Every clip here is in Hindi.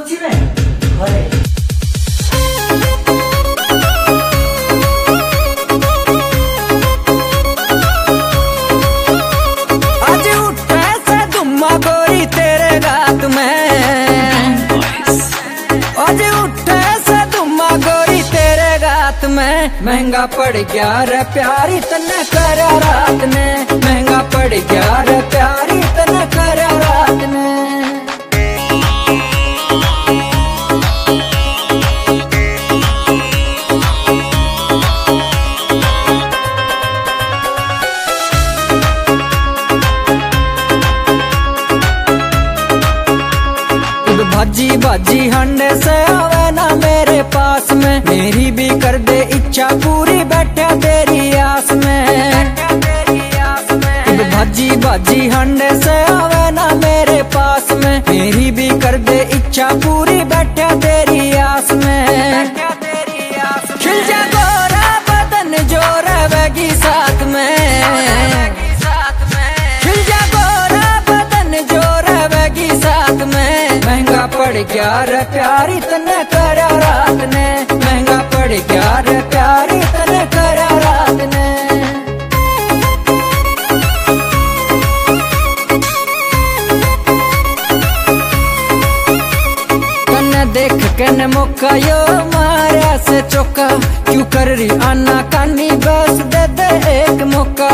सच्ची में अरे आज उठे से दुम्मा गोरी तेरे रात में, आज उठे से दुम्मा गोरी तेरे रात में। महंगा पड़ गया रे प्यारी तन्ने करा रात ने, महंगा पड़ गया रे प्यारी तन्ने करा रात ने। भाजी भाजी हंडे से आवे ना मेरे पास में, मेरी भी कर दे इच्छा पूरी बैठा तेरी आस में। भाजी भाजी हंडे से आवे ना मेरे पास में, मेरी भी कर दे इच्छा पूरी बैठा तेरी आस में। खिल जा गोरा बदन जो रहेगी साथ में, खिल जा गोरा बदन जो रहेगी साथ में। महंगा पड़ गया रे प्यारी तन्ने करा रात ने, महंगा पड़ गया रे प्यारी तन्ने करा रात ने। तन्ने देख के न मौका यो मारा से चौका, क्यों कर रही आना कानी बस दे दे एक मौका।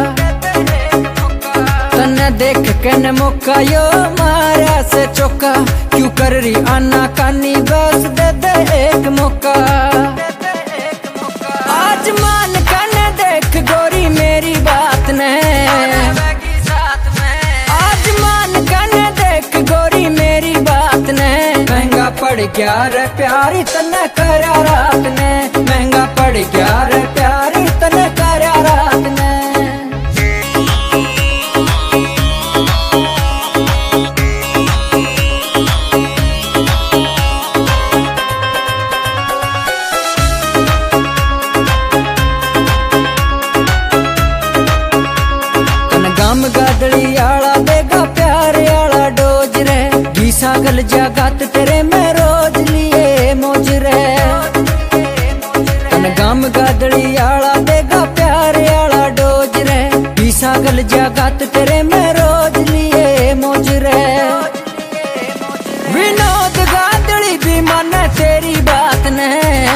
तन्ने देख के न मौका यो मारा से चौका, क्यों कर रही आना कानी बस दे दे एक मौका। आज मान कन देख गोरी मेरी बात ने, आज मान कन देख गोरी मेरी बात ने। महंगा पड़ गया रे प्यारी तन्ने करा रात ने, महंगा पड़ गया रे प्यारी तन्ने करा रात ने। गादड़ी आला देगा प्यार आला डोज रे, घीसा गल जागत तेरे में रोज लिए मौज रे। तन गाम गादड़ी आला देगा प्यार आला डोज रे, घीसा गल जागत तेरे में रोज लिए मौज रे। विनोद गादड़ी भी माने तेरी बात ने,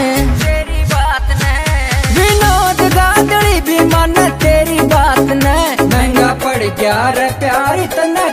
विनोद गादड़ी भी माने तेरी बात ने। महंगा पड़ गया रे प्यारी तन्ने